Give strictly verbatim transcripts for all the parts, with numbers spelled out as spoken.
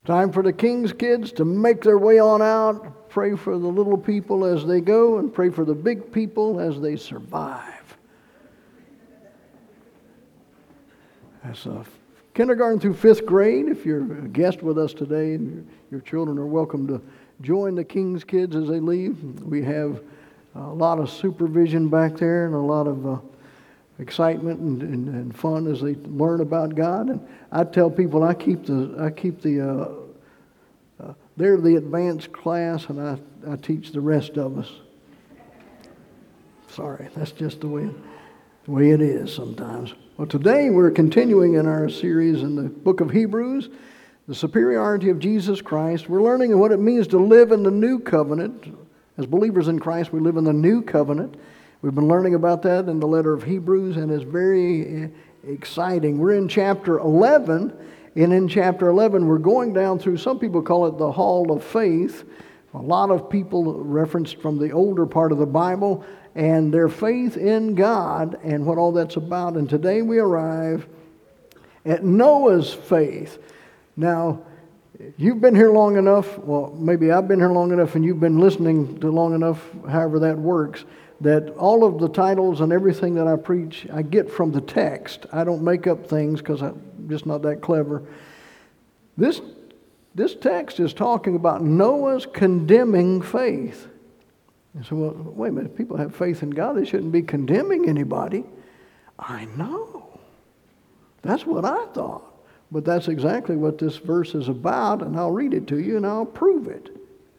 Time for the King's kids to make their way on out. Pray for the little people as they go, and pray for the big people as they survive. That's a kindergarten through fifth grade. If you're a guest with us today, and your, your children are welcome to join the King's kids as they leave. We have a lot of supervision back there and a lot of uh, excitement and, and, and fun as they learn about God. And I tell people I keep the I keep the uh, uh, they're the advanced class, and I, I teach the rest of us. Sorry, that's just the way the way it is sometimes. Well, today we're continuing in our series in the book of Hebrews, the superiority of Jesus Christ. We're learning what it means to live in the new covenant. As believers in Christ, we live in the new covenant. We've been learning about that in the letter of Hebrews, and it's very exciting. We're in chapter eleven, and in chapter eleven, we're going down through, some people call it the Hall of Faith. A lot of people referenced from the older part of the Bible, and their faith in God and what all that's about. And today we arrive at Noah's faith. Now, you've been here long enough, well, maybe I've been here long enough and you've been listening to long enough, however that works, that all of the titles and everything that I preach, I get from the text. I don't make up things because I'm just not that clever. This, this text is talking about Noah's condemning faith. And so, well, wait a minute, if people have faith in God, they shouldn't be condemning anybody. I know. That's what I thought. But that's exactly what this verse is about, and I'll read it to you, and I'll prove it.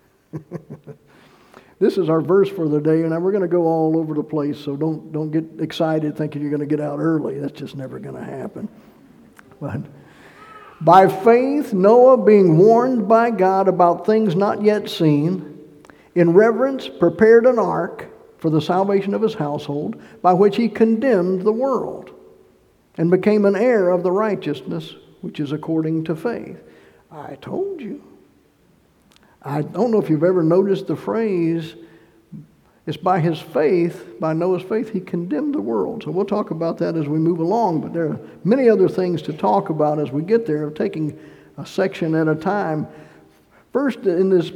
This is our verse for the day, and we're going to go all over the place, so don't, don't get excited thinking you're going to get out early. That's just never going to happen. But by faith, Noah, being warned by God about things not yet seen, in reverence prepared an ark for the salvation of his household, by which he condemned the world, and became an heir of the righteousness which is according to faith. I told you. I don't know if you've ever noticed the phrase, it's by his faith, by Noah's faith, he condemned the world. So we'll talk about that as we move along, but there are many other things to talk about as we get there, taking a section at a time. First, in this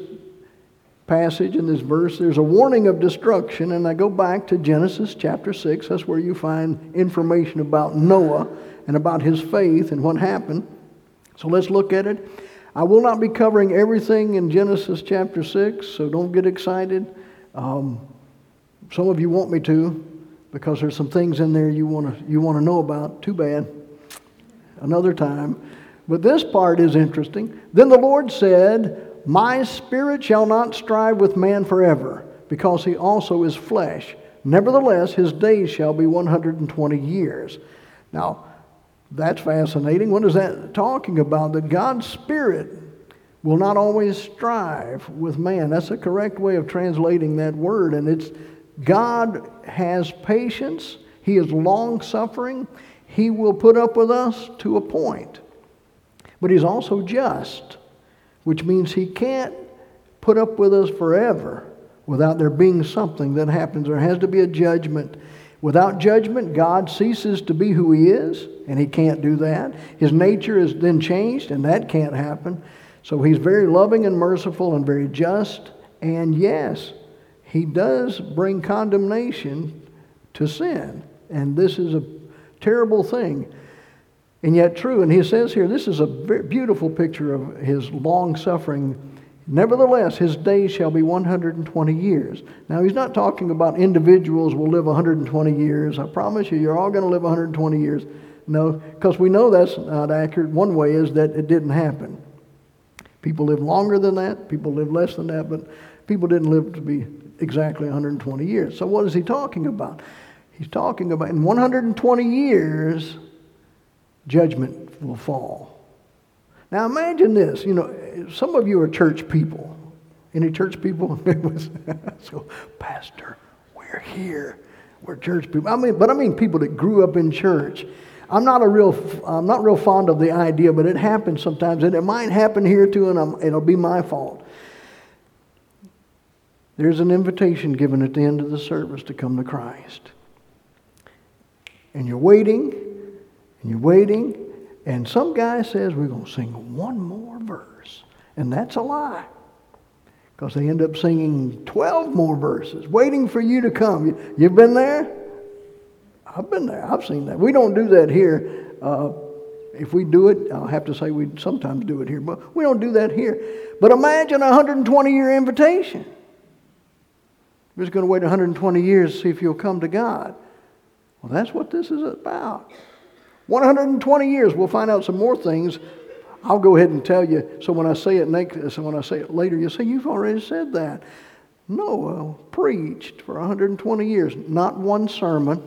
passage, in this verse, there's a warning of destruction, and I go back to Genesis chapter six. That's where you find information about Noah and about his faith and what happened. So let's look at it. I will not be covering everything in Genesis chapter six, so don't get excited. Um, some of you want me to, because there's some things in there you want to you want to know about. Too bad. Another time. But this part is interesting. Then the Lord said, "My spirit shall not strive with man forever, because he also is flesh. Nevertheless, his days shall be one hundred twenty years." Now, that's fascinating. What is that talking about? That God's Spirit will not always strive with man. That's a correct way of translating that word. And it's God has patience. He is long-suffering. He will put up with us to a point. But he's also just, which means he can't put up with us forever without there being something that happens. There has to be a judgment. Without judgment, God ceases to be who he is, and he can't do that. His nature is then changed, and that can't happen. So he's very loving and merciful and very just. And yes, he does bring condemnation to sin. And this is a terrible thing, and yet true. And he says here, this is a very beautiful picture of his long-suffering. Nevertheless, his days shall be one hundred twenty years. Now, he's not talking about individuals will live one hundred twenty years. I promise you, you're all going to live one hundred twenty years. No, because we know that's not accurate. One way is that it didn't happen. People live longer than that. People live less than that. But people didn't live to be exactly one hundred twenty years. So what is he talking about? He's talking about in one hundred twenty years, judgment will fall. Now imagine this, you know, some of you are church people. Any church people? So, Pastor, we're here. We're church people. I mean, but I mean people that grew up in church. I'm not a real, I'm not real fond of the idea, but it happens sometimes, and it might happen here too, and I'm, it'll be my fault. There's an invitation given at the end of the service to come to Christ. And you're waiting, and you're waiting, And some guy says we're going to sing one more verse. And that's a lie. Because they end up singing twelve more verses, waiting for you to come. You, you've been there? I've been there. I've seen that. We don't do that here. Uh, if we do it, I'll have to say we sometimes do it here, but we don't do that here. But imagine a one hundred twenty year invitation. We're just going to wait one hundred twenty years to see if you'll come to God. Well, that's what this is about. one hundred twenty years, we'll find out some more things. I'll go ahead and tell you, so when I say it next, so when I say it later, you'll say, you've already said that. Noah preached for one hundred twenty years, not one sermon.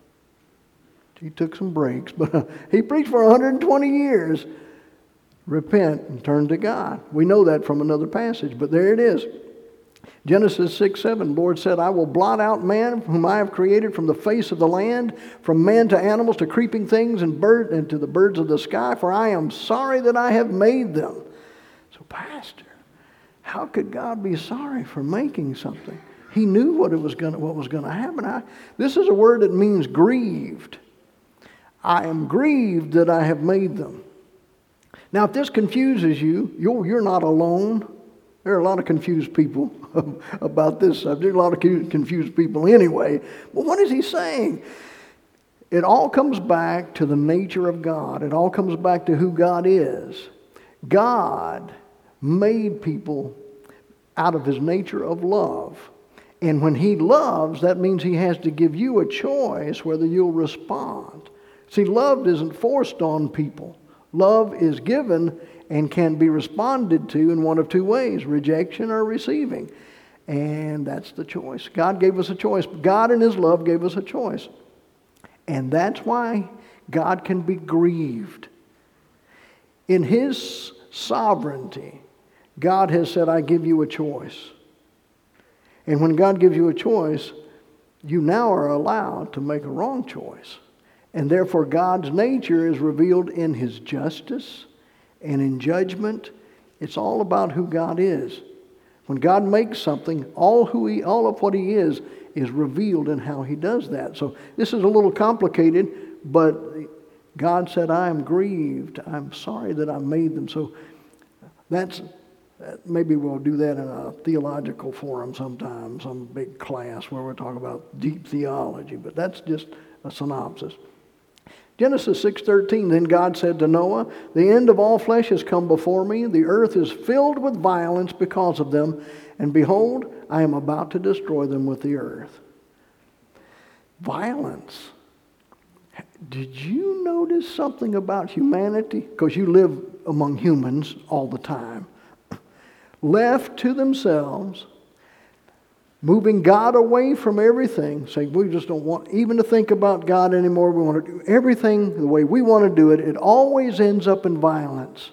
He took some breaks, but uh, he preached for one hundred twenty years. Repent and turn to God. We know that from another passage, but there it is. Genesis six seven, the Lord said, I will blot out man whom I have created from the face of the land, from man to animals to creeping things and bird and to the birds of the sky, for I am sorry that I have made them. So, Pastor, how could God be sorry for making something? He knew what it was going what was going to happen. I, this is a word that means grieved. I am grieved that I have made them. Now, if this confuses you, you're, you're not alone. There are a lot of confused people about this subject, a lot of confused people anyway. But what is he saying? It all comes back to the nature of God. It all comes back to who God is. God made people out of his nature of love. And when he loves, that means he has to give you a choice whether you'll respond. See, love isn't forced on people. Love is given and can be responded to in one of two ways, rejection or receiving. And that's the choice. God gave us a choice. God in his love gave us a choice. And that's why God can be grieved. In his sovereignty, God has said, I give you a choice. And when God gives you a choice, you now are allowed to make a wrong choice. And therefore God's nature is revealed in his justice and in judgment. It's all about who God is. When God makes something, all who he, all of what he is, is revealed in how he does that. So this is a little complicated, but God said, I am grieved. I'm sorry that I made them. So that's, maybe we'll do that in a theological forum sometime, some big class where we're talking about deep theology, but that's just a synopsis. Genesis six thirteen, then God said to Noah, the end of all flesh has come before me. The earth is filled with violence because of them. And behold, I am about to destroy them with the earth. Violence. Did you notice something about humanity? Because you live among humans all the time. Left to themselves, moving God away from everything, saying we just don't want even to think about God anymore. We want to do everything the way we want to do it. It always ends up in violence.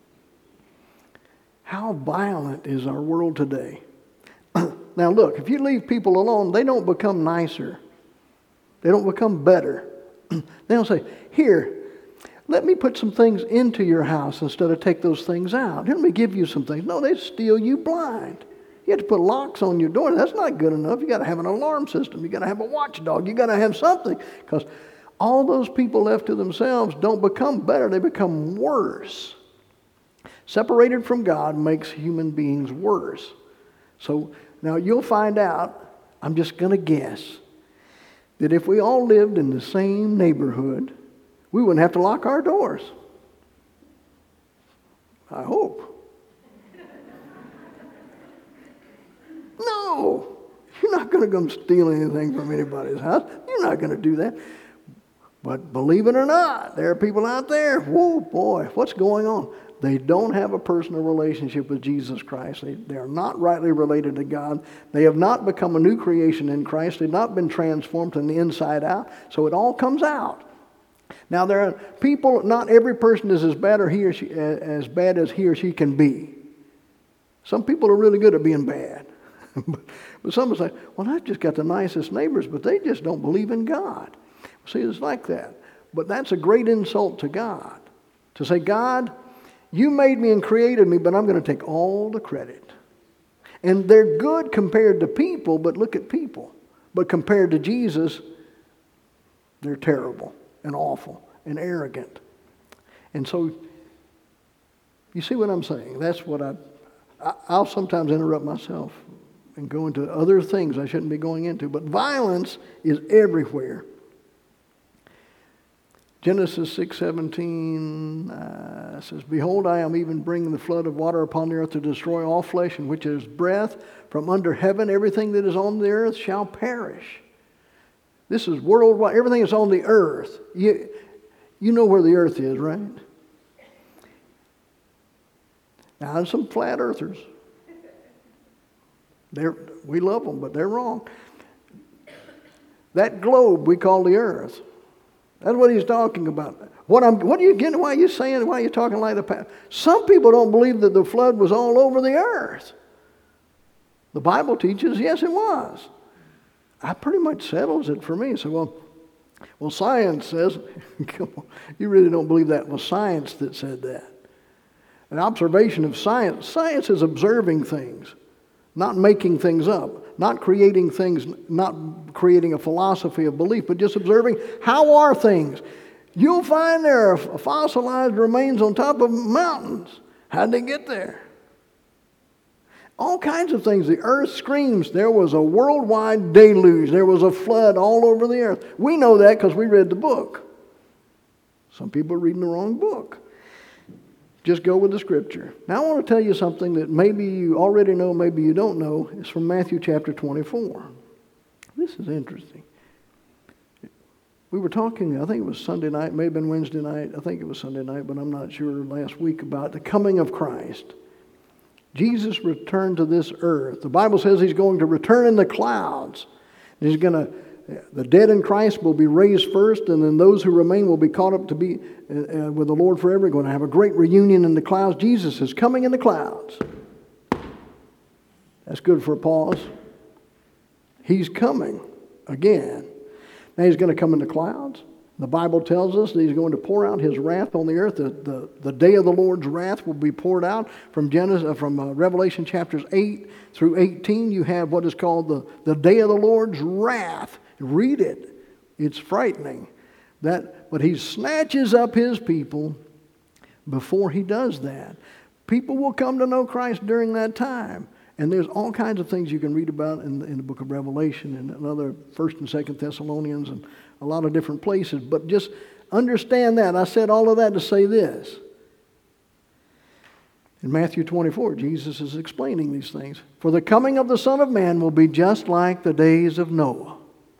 How violent is our world today? Now look, if you leave people alone, they don't become nicer. They don't become better. They don't say, here, let me put some things into your house instead of take those things out. Let me give you some things. No, they steal you blind. You have to put locks on your door. That's not good enough. You got to have an alarm system. You got to have a watchdog. You got to have something, because all those people left to themselves don't become better. They become worse. Separated from God makes human beings worse. So now you'll find out, I'm just going to guess, that if we all lived in the same neighborhood, we wouldn't have to lock our doors. I hope. No, you're not going to come steal anything from anybody's house. You're not going to do that. But believe it or not, there are people out there, whoa, boy, what's going on? They don't have a personal relationship with Jesus Christ. They, they are not rightly related to God. They have not become a new creation in Christ. They've not been transformed from the inside out. So it all comes out. Now there are people, not every person is as bad or he or she as bad as he or she can be. Some people are really good at being bad. but, but some will say, well, I've just got the nicest neighbors, but they just don't believe in God. See, it's like that. But that's a great insult to God. To say, God, you made me and created me, but I'm going to take all the credit. And they're good compared to people, but look at people. But compared to Jesus, they're terrible and awful and arrogant. And so, you see what I'm saying? That's what I, I I'll sometimes interrupt myself and go into other things I shouldn't be going into. But violence is everywhere. Genesis six seventeen uh, says, "Behold, I am even bringing the flood of water upon the earth to destroy all flesh, in which is breath from under heaven. Everything that is on the earth shall perish." This is worldwide. Everything is on the earth. You, you know where the earth is, right? Now, there's some flat earthers. They're, we love them, but they're wrong. That globe we call the earth. That's what he's talking about. What I'm, what are you getting? Why are you saying? Why are you talking like the past? Some people don't believe that the flood was all over the earth. The Bible teaches, yes, it was. That pretty much settles it for me. So, well, well, science says, come on, you really don't believe that? Well, science that said that. An observation of science. Science is observing things, not making things up. Not creating things, not creating a philosophy of belief, but just observing how are things. You'll find there are fossilized remains on top of mountains. How'd they get there? All kinds of things. The earth screams. There was a worldwide deluge. There was a flood all over the earth. We know that because we read the book. Some people are reading the wrong book. Just go with the scripture. Now I want to tell you something that maybe you already know, maybe you don't know. It's from Matthew chapter twenty-four. This is interesting. We were talking, I think it was Sunday night, may have been Wednesday night. I think it was Sunday night, but I'm not sure, last week, about the coming of Christ. Jesus returned to this earth. The Bible says he's going to return in the clouds. He's going to The dead in Christ will be raised first, and then those who remain will be caught up to be uh, uh, with the Lord forever. We're going to have a great reunion in the clouds. Jesus is coming in the clouds. That's good for a pause. He's coming again. Now he's going to come in the clouds. The Bible tells us that he's going to pour out his wrath on the earth. The, the, the day of the Lord's wrath will be poured out. From Genesis, uh, from uh, Revelation chapters eight through eighteen, you have what is called the, the day of the Lord's wrath. Read it. It's frightening. That, but he snatches up his people before he does that. People will come to know Christ during that time. And there's all kinds of things you can read about in, in the book of Revelation and another First and Second Thessalonians and a lot of different places. But just understand that. I said all of that to say this. In Matthew twenty-four, Jesus is explaining these things. For the coming of the Son of Man will be just like the days of Noah.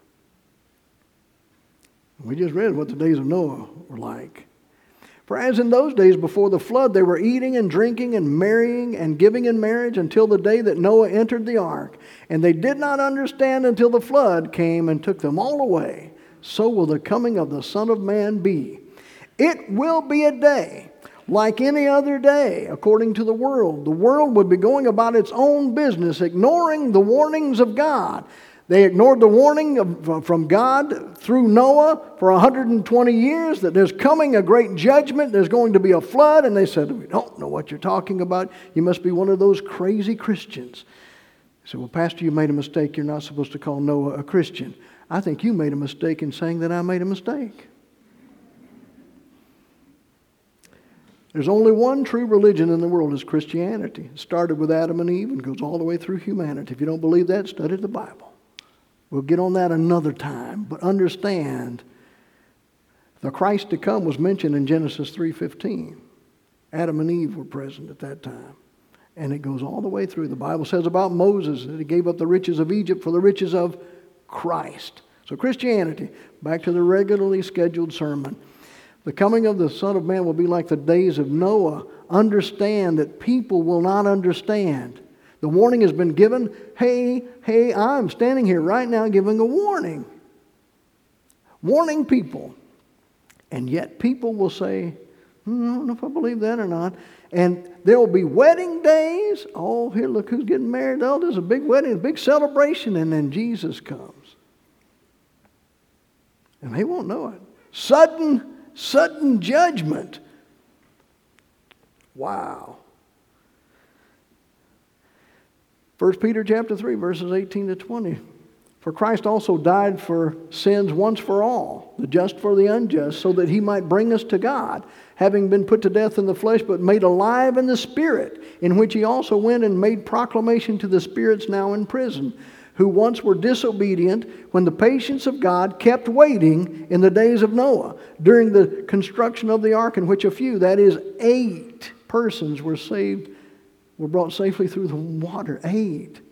We just read what the days of Noah were like. For as in those days before the flood, they were eating and drinking and marrying and giving in marriage until the day that Noah entered the ark. And they did not understand until the flood came and took them all away. So will the coming of the Son of Man be. It will be a day like any other day, according to the world. The world would be going about its own business, ignoring the warnings of God. They ignored the warning of, from God through Noah for one hundred twenty years that there's coming a great judgment, there's going to be a flood, and they said, we don't know what you're talking about. You must be one of those crazy Christians. I said, well, Pastor, you made a mistake. You're not supposed to call Noah a Christian. I think you made a mistake in saying that I made a mistake. There's only one true religion in the world, is Christianity. It started with Adam and Eve and goes all the way through humanity. If you don't believe that, study the Bible. We'll get on that another time, but understand the Christ to come was mentioned in Genesis three fifteen. Adam and Eve were present at that time. And it goes all the way through. The Bible says about Moses that he gave up the riches of Egypt for the riches of Christ. So Christianity, back to the regularly scheduled sermon. The coming of the Son of Man will be like the days of Noah. Understand that people will not understand. The warning has been given. Hey, hey, I'm standing here right now giving a warning. Warning people. And yet people will say, hmm, I don't know if I believe that or not. And there will be wedding days. Oh, here, look who's getting married. Oh, there's a big wedding, a big celebration. And then Jesus comes. And they won't know it. Sudden, sudden judgment. Wow. First Peter chapter three, verses eighteen to twenty. For Christ also died for sins once for all, the just for the unjust, so that he might bring us to God, having been put to death in the flesh, but made alive in the Spirit, in which he also went and made proclamation to the spirits now in prison, who once were disobedient, when the patience of God kept waiting in the days of Noah, during the construction of the ark, in which a few, that is, eight persons were saved, were brought safely through the water. Eight.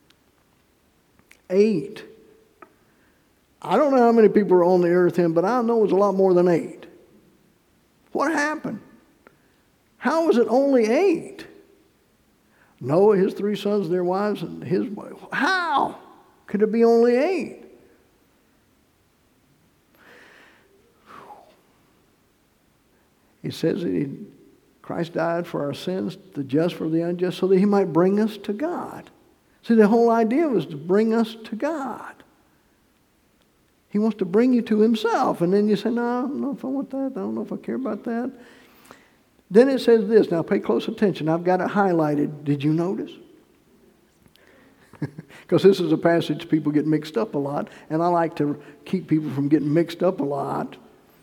Eight. I don't know how many people are on the earth then, but I know it was a lot more than eight. What happened? How was it only eight? Noah, his three sons, their wives, and his wife. How could it be only eight? It says that he, Christ died for our sins, the just for the unjust, so that he might bring us to God. See, the whole idea was to bring us to God. He wants to bring you to himself. And then you say, no, I don't know if I want that. I don't know if I care about that. Then it says this. Now pay close attention. I've got it highlighted. Did you notice? Because this is a passage people get mixed up a lot. And I like to keep people from getting mixed up a lot.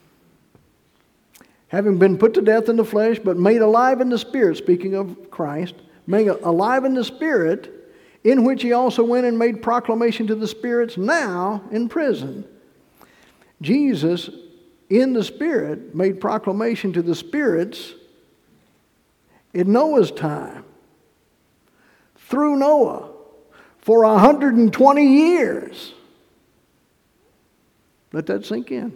Having been put to death in the flesh, but made alive in the Spirit, speaking of Christ, made alive in the Spirit, in which he also went and made proclamation to the spirits now in prison. Jesus, in the Spirit, made proclamation to the spirits in Noah's time, through Noah, for one hundred twenty years. Let that sink in.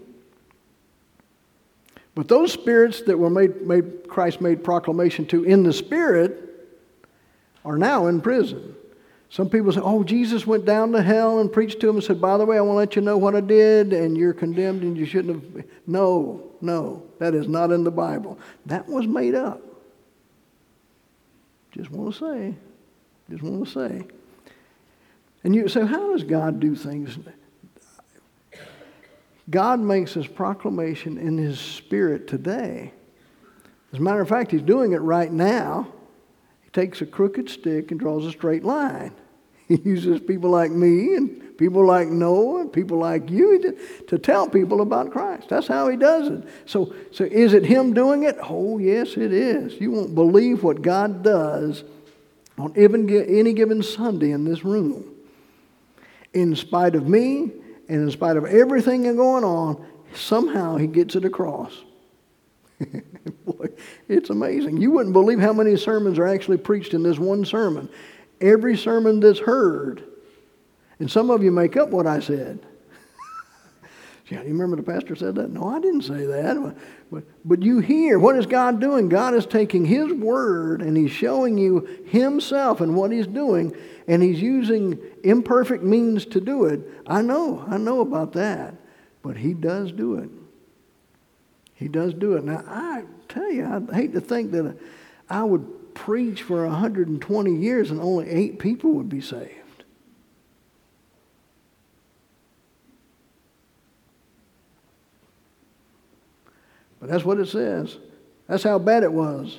But those spirits that were made, made Christ made proclamation to in the Spirit are now in prison. Some people say, oh, Jesus went down to hell and preached to them and said, by the way, I want to let you know what I did, and you're condemned and you shouldn't have. No, no, that is not in the Bible. That was made up. Just want to say, just want to say. And you say, how does God do things? God makes his proclamation in his Spirit today. As a matter of fact, he's doing it right now. He takes a crooked stick and draws a straight line. He uses people like me and people like Noah and people like you to, to tell people about Christ. That's how he does it. So, so is it him doing it? Oh, yes, it is. You won't believe what God does on even any given Sunday in this room. In spite of me and in spite of everything going on, somehow he gets it across. Boy, it's amazing. You wouldn't believe how many sermons are actually preached in this one sermon. Every sermon that's heard. And some of you make up what I said. Yeah, you remember the pastor said that? No, I didn't say that. But, but, but you hear, what is God doing? God is taking his word and he's showing you himself and what he's doing. And he's using imperfect means to do it. I know, I know about that. But he does do it. He does do it. Now, I tell you, I hate to think that I would preach for one hundred twenty years and only eight people would be saved. But that's what it says. That's how bad it was.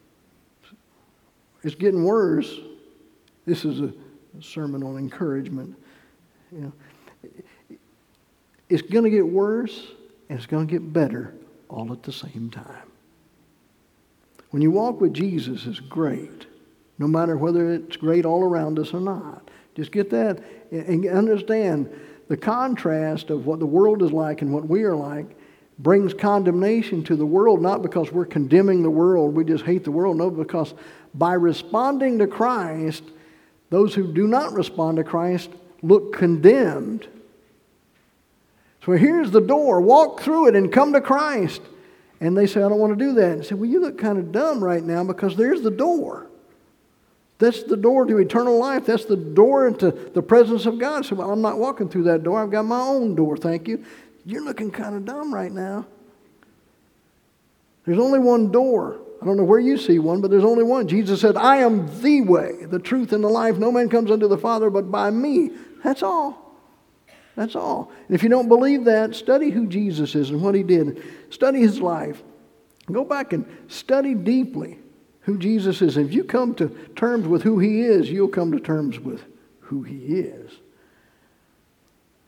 It's getting worse. This is a sermon on encouragement. You know, it's going to get worse and it's going to get better all at the same time. When you walk with Jesus, it's great, no matter whether it's great all around us or not. Just get that and understand the contrast of what the world is like and what we are like brings condemnation to the world, not because we're condemning the world, we just hate the world. No, because by responding to Christ, those who do not respond to Christ look condemned. So here's the door. Walk through it and come to Christ. And they say, I don't want to do that. And say, well, you look kind of dumb right now because there's the door. That's the door to eternal life. That's the door into the presence of God. So well, I'm not walking through that door. I've got my own door, thank you. You're looking kind of dumb right now. There's only one door. I don't know where you see one, but there's only one. Jesus said, I am the way, the truth, and the life. No man comes unto the Father but by me. That's all. That's all. And if you don't believe that, study who Jesus is and what he did. Study his life. Go back and study deeply who Jesus is. If you come to terms with who he is, you'll come to terms with who he is.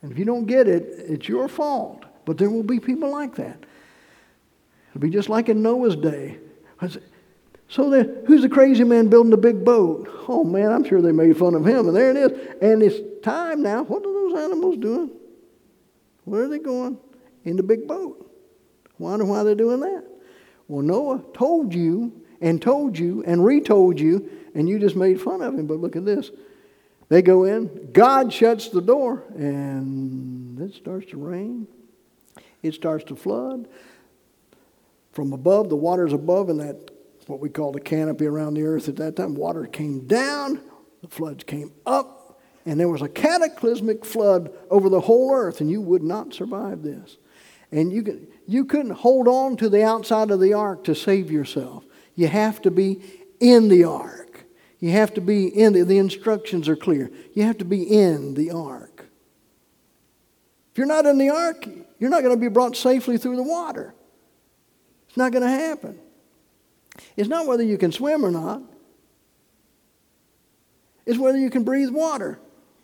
And if you don't get it, it's your fault. But there will be people like that. It'll be just like in Noah's day. So the, who's the crazy man building the big boat? Oh man, I'm sure they made fun of him. And there it is. And it's time now. What are those animals doing? Where are they going? In the big boat. Wonder why they're doing that. Well, Noah told you and told you and retold you, and you just made fun of him. But look at this. They go in. God shuts the door, and it starts to rain. It starts to flood. From above, the water's above in that, what we call the canopy around the earth at that time. Water came down, the floods came up, and there was a cataclysmic flood over the whole earth, and you would not survive this. And you could, you couldn't hold on to the outside of the ark to save yourself. You have to be in the ark. You have to be in the, the instructions are clear. You have to be in the ark. If you're not in the ark, you're not going to be brought safely through the water. It's not going to happen. It's not whether you can swim or not. It's whether you can breathe water.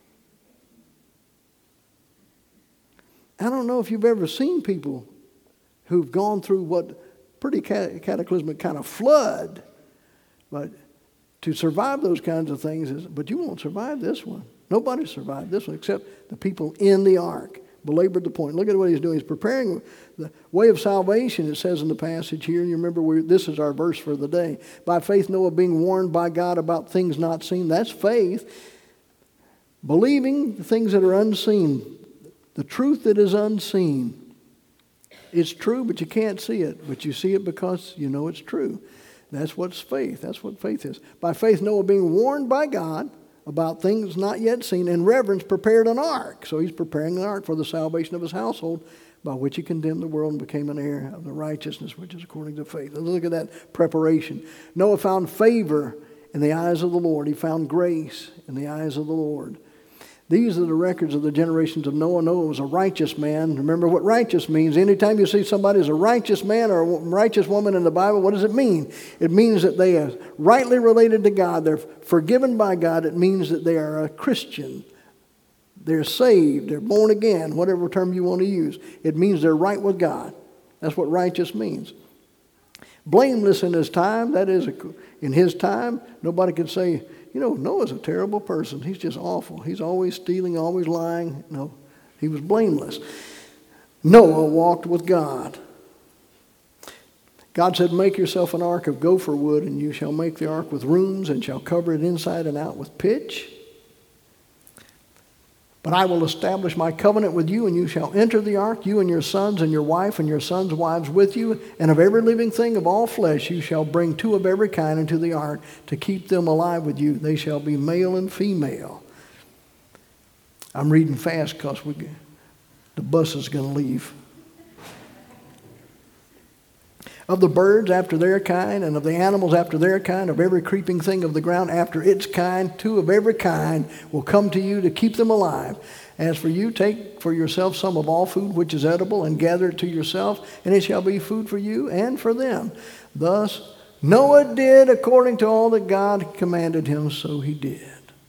I don't know if you've ever seen people who've gone through what pretty cataclysmic kind of flood, but to survive those kinds of things is, but you won't survive this one. Nobody survived this one except the people in the ark. Belabored the point. Look at what he's doing. He's preparing the way of salvation, it says in the passage here. And you remember, we, this is our verse for the day. By faith, Noah being warned by God about things not seen. That's faith. Believing the things that are unseen. The truth that is unseen. It's true, but you can't see it. But you see it because you know it's true. That's what's faith. That's what faith is. By faith, Noah being warned by God about things not yet seen, in reverence prepared an ark. So he's preparing an ark for the salvation of his household, by which he condemned the world and became an heir of the righteousness which is according to faith. And look at that preparation. Noah found favor in the eyes of the Lord. He found grace in the eyes of the Lord. These are the records of the generations of Noah. Noah was a righteous man. Remember what righteous means. Anytime you see somebody as a righteous man or a righteous woman in the Bible, what does it mean? It means that they are rightly related to God. They're forgiven by God. It means that they are a Christian. They're saved. They're born again, whatever term you want to use. It means they're right with God. That's what righteous means. Blameless in his time, that is, in his time, nobody could say, you know, Noah's a terrible person. He's just awful. He's always stealing, always lying. No, he was blameless. Noah walked with God. God said, make yourself an ark of gopher wood, and you shall make the ark with rooms, and shall cover it inside and out with pitch. But I will establish my covenant with you, and you shall enter the ark, you and your sons and your wife and your sons' wives with you. And of every living thing of all flesh you shall bring two of every kind into the ark to keep them alive with you. They shall be male and female. I'm reading fast because we, the bus is going to leave. Of the birds after their kind, and of the animals after their kind, of every creeping thing of the ground after its kind, two of every kind will come to you to keep them alive. As for you, take for yourself some of all food which is edible, and gather it to yourself, and it shall be food for you and for them. Thus Noah did according to all that God commanded him, so he did.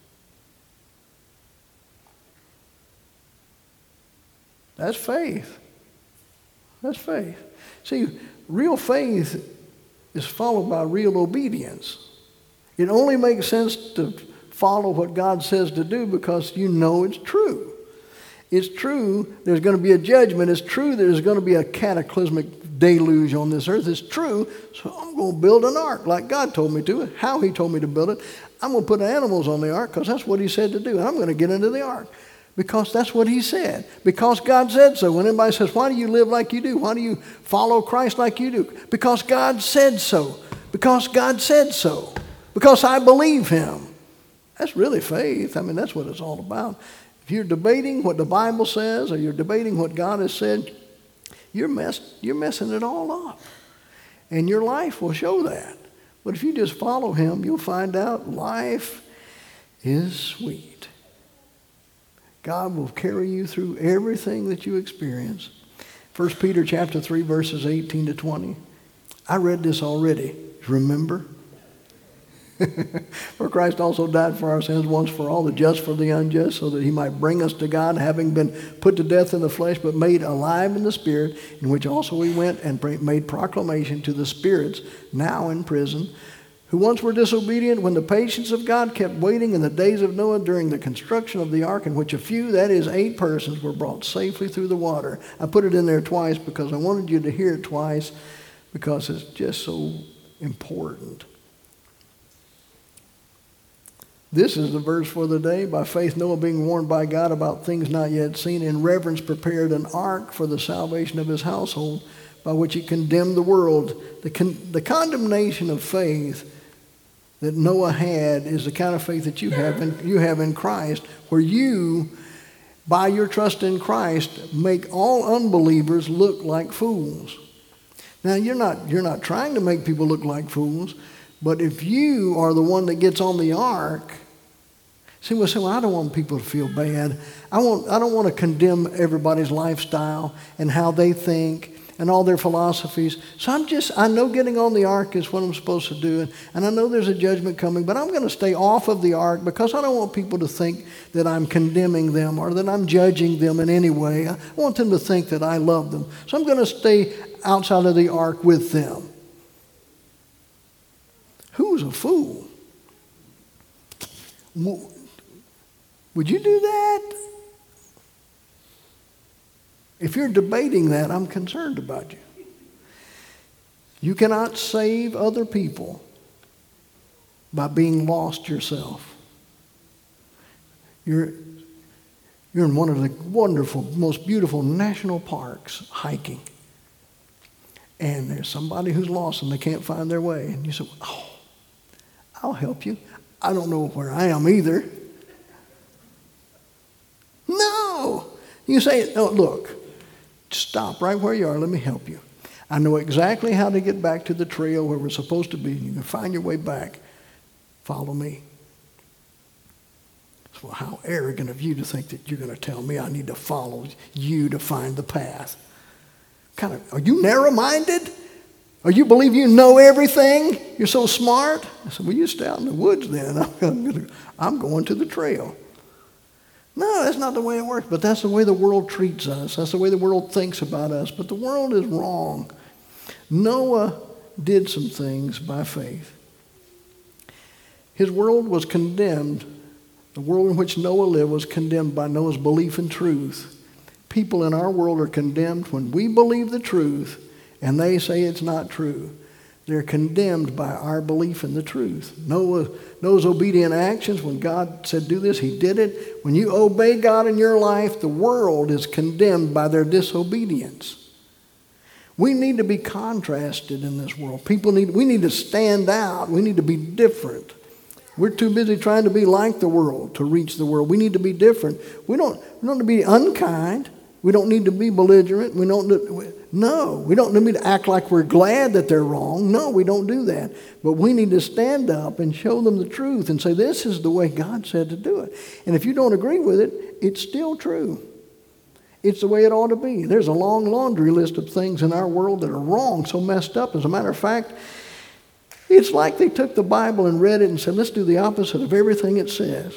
That's faith. That's faith. See, real faith is followed by real obedience. It only makes sense to follow what God says to do because you know it's true. It's true there's going to be a judgment. It's true there's going to be a cataclysmic deluge on this earth. It's true, so I'm going to build an ark like God told me to, how he told me to build it. I'm going to put animals on the ark because that's what he said to do. And I'm going to get into the ark. Because that's what he said. Because God said so. When anybody says, why do you live like you do? Why do you follow Christ like you do? Because God said so. Because God said so. Because I believe him. That's really faith. I mean, that's what it's all about. If you're debating what the Bible says or you're debating what God has said, you're, mess, you're messing it all up. And your life will show that. But if you just follow him, you'll find out life is sweet. God will carry you through everything that you experience. First Peter chapter three, verses eighteen to twenty. I read this already. Remember? For Christ also died for our sins once for all, the just for the unjust, so that he might bring us to God, having been put to death in the flesh, but made alive in the Spirit, in which also he went and made proclamation to the spirits now in prison, who once were disobedient when the patience of God kept waiting in the days of Noah during the construction of the ark, in which a few, that is eight persons, were brought safely through the water. I put it in there twice because I wanted you to hear it twice, because it's just so important. This is the verse for the day. By faith Noah, being warned by God about things not yet seen, in reverence prepared an ark for the salvation of his household, by which he condemned the world. The, con- the condemnation of faith that Noah had is the kind of faith that you have in, you have in Christ, where you, by your trust in Christ, make all unbelievers look like fools. Now, you're not, you're not trying to make people look like fools, but if you are the one that gets on the ark, see, well, so I don't want people to feel bad. I want, I don't want to condemn everybody's lifestyle and how they think and all their philosophies. So I'm just, I know getting on the ark is what I'm supposed to do, and I know there's a judgment coming, but I'm going to stay off of the ark because I don't want people to think that I'm condemning them or that I'm judging them in any way. I want them to think that I love them. So I'm going to stay outside of the ark with them. Who's a fool? Would you do that? If you're debating that, I'm concerned about you. You cannot save other people by being lost yourself. You're, you're in one of the wonderful, most beautiful national parks hiking. And there's somebody who's lost and they can't find their way. And you say, oh, I'll help you. I don't know where I am either. No. You say, oh, look, stop right where you are. Let me help you. I know exactly how to get back to the trail where we're supposed to be. You can find your way back. Follow me. Well, how arrogant of you to think that you're going to tell me I need to follow you to find the path. Kind of, are you narrow-minded? Or you believe you know everything? You're so smart? I said, well, you stay out in the woods then. I'm, gonna, I'm going to the trail. No, that's not the way it works, but that's the way the world treats us. That's the way the world thinks about us. But the world is wrong. Noah did some things by faith. His world was condemned. The world in which Noah lived was condemned by Noah's belief in truth. People in our world are condemned when we believe the truth and they say it's not true. They're condemned by our belief in the truth. Noah, Noah's obedient actions, when God said do this, he did it. When you obey God in your life, the world is condemned by their disobedience. We need to be contrasted in this world. People need, we need to stand out. We need to be different. We're too busy trying to be like the world to reach the world. We need to be different. We don't, we don't need to be unkind. We don't need to be belligerent. We don't. Do, no, we don't need to act like we're glad that they're wrong. No, we don't do that. But we need to stand up and show them the truth and say, this is the way God said to do it. And if you don't agree with it, it's still true. It's the way it ought to be. There's a long laundry list of things in our world that are wrong, so messed up. As a matter of fact, it's like they took the Bible and read it and said, let's do the opposite of everything it says.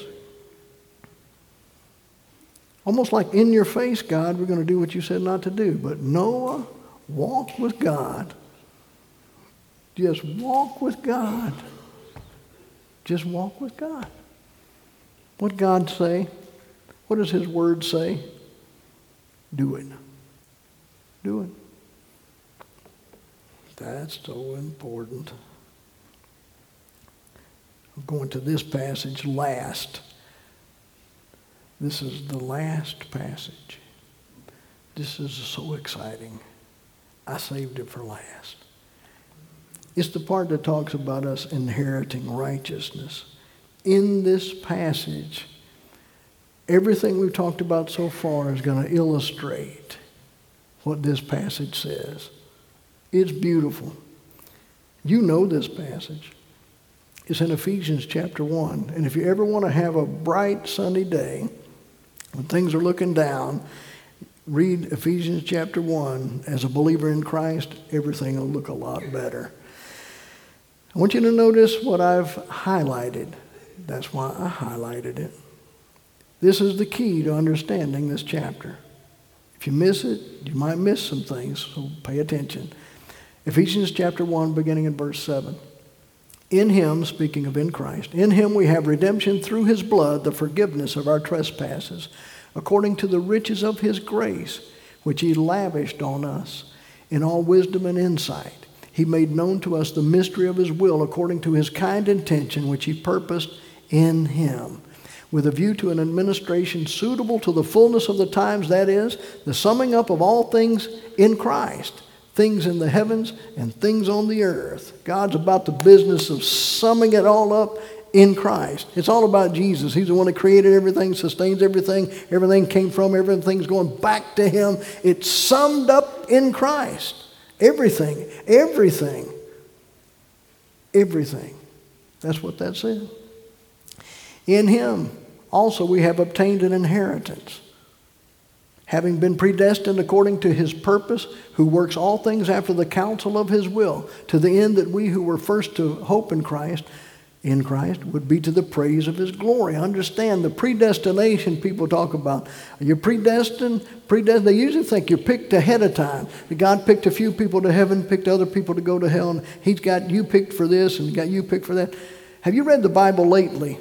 Almost like in your face, God, we're going to do what you said not to do. But Noah walked with God. Just walk with God. Just walk with God. What did God say? What does his word say? Do it. Do it. That's so important. I'm going to this passage last. This is the last passage. This is so exciting. I saved it for last. It's the part that talks about us inheriting righteousness. In this passage, everything we've talked about so far is going to illustrate what this passage says. It's beautiful. You know this passage. It's in Ephesians chapter one. And if you ever want to have a bright, sunny day, when things are looking down, read Ephesians chapter one. As a believer in Christ, everything will look a lot better. I want you to notice what I've highlighted. That's why I highlighted it. This is the key to understanding this chapter. If you miss it, you might miss some things, so pay attention. Ephesians chapter one, beginning in verse seven. In him, speaking of in Christ, in him we have redemption through his blood, the forgiveness of our trespasses, according to the riches of his grace, which he lavished on us in all wisdom and insight. He made known to us the mystery of his will according to his kind intention, which he purposed in him, with a view to an administration suitable to the fullness of the times, that is, the summing up of all things in Christ, things in the heavens and things on the earth. God's about the business of summing it all up in Christ. It's all about Jesus. He's the one that created everything, sustains everything. Everything came from, everything's going back to him. It's summed up in Christ. Everything, everything, everything. That's what that says. In him also we have obtained an inheritance, having been predestined according to his purpose, who works all things after the counsel of his will, to the end that we who were first to hope in Christ, in Christ, would be to the praise of his glory. Understand the predestination people talk about. You're predestined, predestined. They usually think you're picked ahead of time. God picked a few people to heaven, picked other people to go to hell, and he's got you picked for this and got you picked for that. Have you read the Bible lately?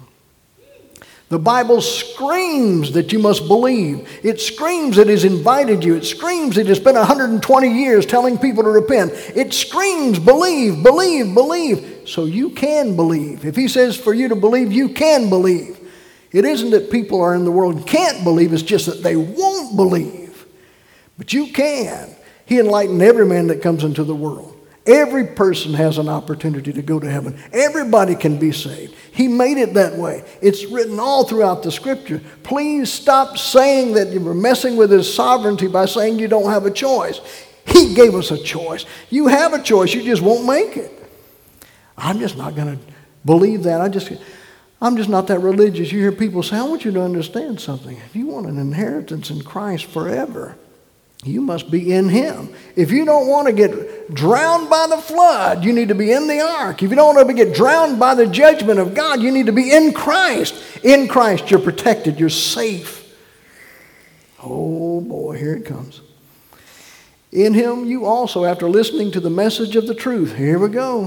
The Bible screams that you must believe. It screams that he's invited you. It screams that he's spent one hundred twenty years telling people to repent. It screams, believe, believe, believe. So you can believe. If he says for you to believe, you can believe. It isn't that people are in the world and can't believe. It's just that they won't believe. But you can. He enlightened every man that comes into the world. Every person has an opportunity to go to heaven. Everybody can be saved. He made it that way. It's written all throughout the scripture. Please stop saying that you were messing with his sovereignty by saying you don't have a choice. He gave us a choice. You have a choice. You just won't make it. I'm just not going to believe that. I just, I'm just not that religious. You hear people say, I want you to understand something. If you want an inheritance in Christ forever, you must be in him. If you don't want to get drowned by the flood, you need to be in the ark. If you don't want to get drowned by the judgment of God, you need to be in Christ. In Christ, you're protected. You're safe. Oh, boy, here it comes. In him, you also, after listening to the message of the truth, here we go.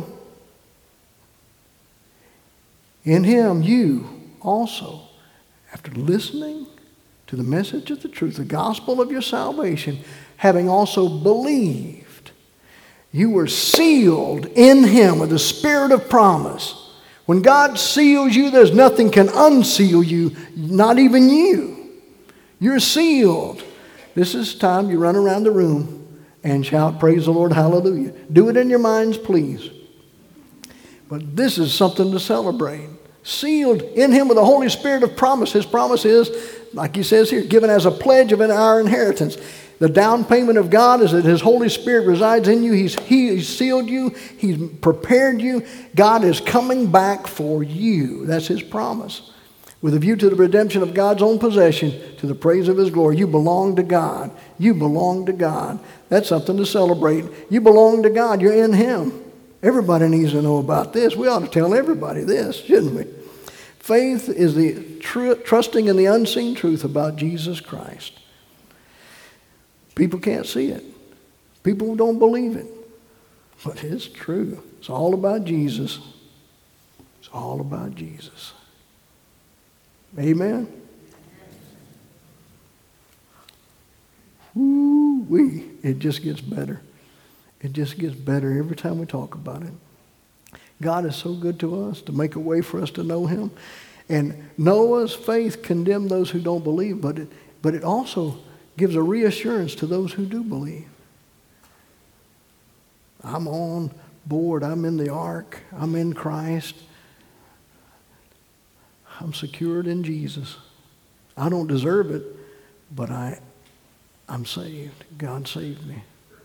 In him, you also, after listening to the message of the truth, the gospel of your salvation, having also believed, you were sealed in him with the spirit of promise. When God seals you, there's nothing can unseal you, not even you. You're sealed. This is time you run around the room and shout, praise the Lord, hallelujah. Do it in your minds, please. But this is something to celebrate. Sealed in him with the Holy Spirit of promise. His promise is, like he says here, given as a pledge of our inheritance. The down payment of God is that his Holy Spirit resides in you. He's, he's sealed you. He's prepared you. God is coming back for you. That's his promise. With a view to the redemption of God's own possession, to the praise of his glory. You belong to God. You belong to God. That's something to celebrate. You belong to God. You're in him. Everybody needs to know about this. We ought to tell everybody this, shouldn't we? Faith is the tr- trusting in the unseen truth about Jesus Christ. People can't see it. People don't believe it. But it's true. It's all about Jesus. It's all about Jesus. Amen? Woo-wee. It just gets better. It just gets better every time we talk about it. God is so good to us to make a way for us to know him. And Noah's faith condemned those who don't believe, but it, but it also gives a reassurance to those who do believe. I'm on board. I'm in the ark. I'm in Christ. I'm secured in Jesus. I don't deserve it, but I, I'm saved. God saved me.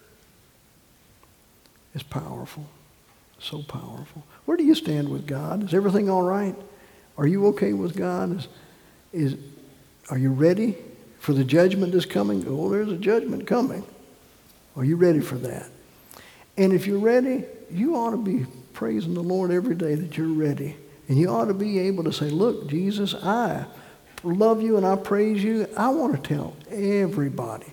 It's powerful. So powerful. Where do you stand with God? Is everything all right? Are you okay with God? Is, is, are you ready for the judgment that's coming? Oh, there's a judgment coming. Are you ready for that? And if you're ready, you ought to be praising the Lord every day that you're ready. And you ought to be able to say, look, Jesus, I love you and I praise you. I want to tell everybody.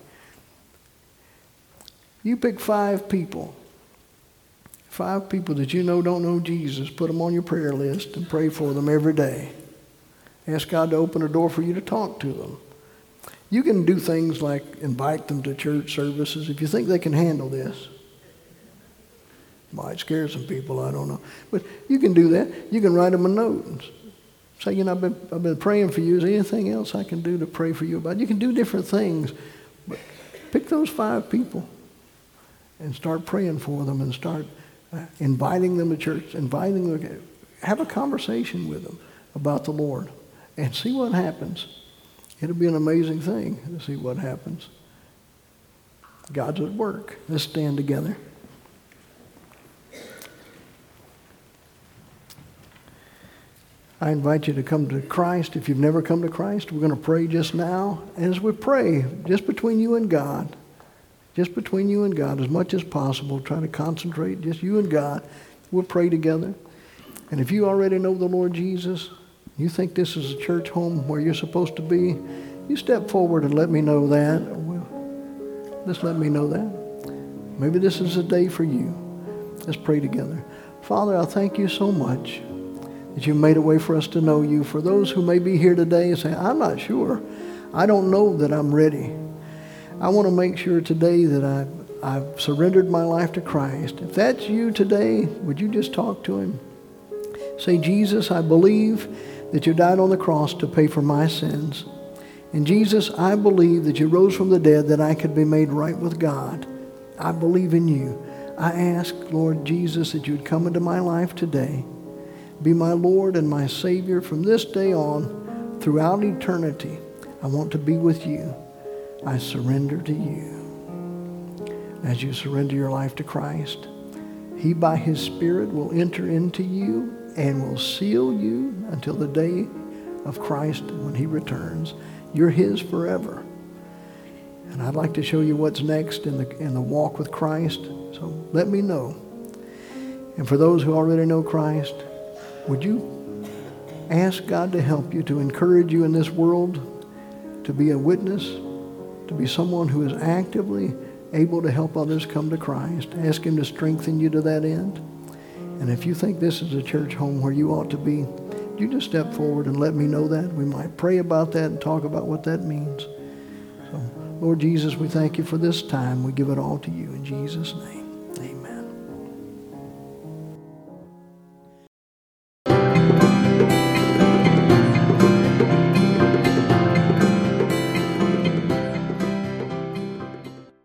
You pick five people. Five people that you know don't know Jesus. Put them on your prayer list and pray for them every day. Ask God to open a door for you to talk to them. You can do things like invite them to church services if you think they can handle this. Might scare some people, I don't know. But you can do that. You can write them a note and say, you know, I've been, I've been praying for you. Is there anything else I can do to pray for you about? You can do different things. But pick those five people and start praying for them and start uh, inviting them to church, inviting them, have a conversation with them about the Lord and see what happens. It'll be an amazing thing to see what happens. God's at work. Let's stand together. I invite you to come to Christ. If you've never come to Christ, we're going to pray just now. And as we pray, just between you and God, just between you and God, as much as possible, try to concentrate, just you and God. We'll pray together. And if you already know the Lord Jesus, you think this is a church home where you're supposed to be, you step forward and let me know that. Well, just let me know that. Maybe this is a day for you. Let's pray together. Father, I thank you so much that you made a way for us to know you. For those who may be here today and say, I'm not sure. I don't know that I'm ready. I want to make sure today that I've, I've surrendered my life to Christ. If that's you today, would you just talk to him? Say, Jesus, I believe that you died on the cross to pay for my sins. And Jesus, I believe that you rose from the dead that I could be made right with God. I believe in you. I ask, Lord Jesus, that you'd come into my life today. Be my Lord and my Savior from this day on throughout eternity. I want to be with you. I surrender to you. As you surrender your life to Christ, he by his Spirit will enter into you and will seal you until the day of Christ when he returns. You're his forever. And I'd like to show you what's next in the, in the walk with Christ. So let me know. And for those who already know Christ, would you ask God to help you, to encourage you in this world, to be a witness, to be someone who is actively able to help others come to Christ? Ask him to strengthen you to that end. And if you think this is a church home where you ought to be, you just step forward and let me know that. We might pray about that and talk about what that means. So, Lord Jesus, we thank you for this time. We give it all to you in Jesus' name.